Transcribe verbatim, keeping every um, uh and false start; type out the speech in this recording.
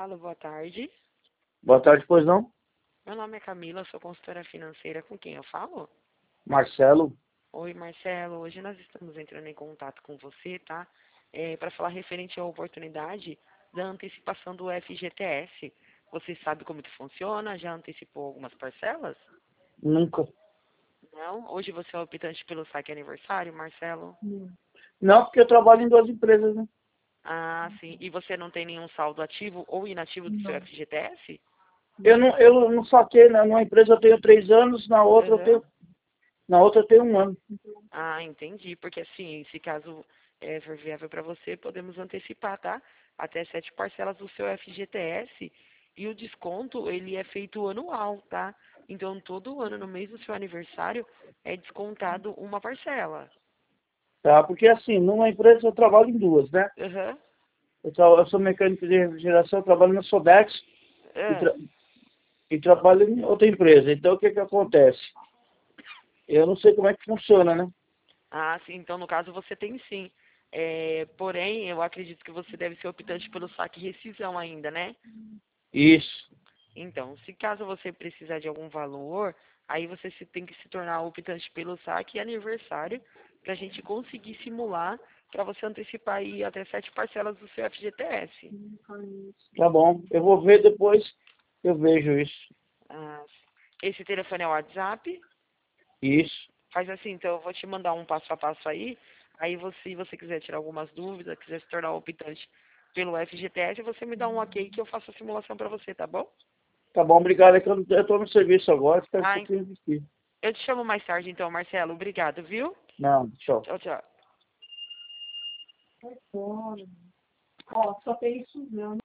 Alô, boa tarde. Boa tarde, pois não? Meu nome é Camila, sou consultora financeira. Com quem eu falo? Marcelo. Oi, Marcelo. Hoje nós estamos entrando em contato com você, tá? É, para falar referente à oportunidade da antecipação do F G T S. Você sabe como que funciona? Já antecipou algumas parcelas? Nunca. Não? Hoje você é optante pelo saque aniversário, Marcelo? Não, porque eu trabalho em duas empresas, né? Ah, sim. E você não tem nenhum saldo ativo ou inativo do seu F G T S? Eu não, eu não saquei, né? Numa empresa eu tenho três anos, na outra eu Aham. tenho, na outra eu tenho um ano. Ah, entendi. Porque assim, se caso é, for viável para você, podemos antecipar, tá? Até sete parcelas do seu F G T S. E o desconto, ele é feito anual, tá? Então, todo ano, no mês do seu aniversário, é descontado uma parcela. Tá? Porque assim, numa empresa eu trabalho em duas, né? Aham. Eu, tra- eu sou mecânico de refrigeração, eu trabalho na Sodex e, É. tra- e trabalho em outra empresa. Então o que que acontece? Eu não sei como é que funciona, né? Ah, sim. Então, no caso, você tem sim. É, porém, eu acredito que você deve ser optante pelo saque e rescisão ainda, né? Isso. Então, se caso você precisar de algum valor, aí você se, tem que se tornar optante pelo saque e aniversário para a gente conseguir simular para você antecipar aí até sete parcelas do seu F G T S. Tá bom. Eu vou ver depois, eu vejo isso. Ah, esse telefone é o WhatsApp. Isso. Faz assim, então eu vou te mandar um passo a passo aí. Aí você, se você quiser tirar algumas dúvidas, quiser se tornar optante pelo F G T S, você me dá um ok que eu faço a simulação para você, tá bom? Tá bom, obrigado. É que eu eu tô no serviço agora, fica um Ah, pouquinho difícil. eu te chamo mais tarde então, Marcelo. Obrigado, viu? Não, tchau. Tchau, tchau. Ó, só tem isso mesmo.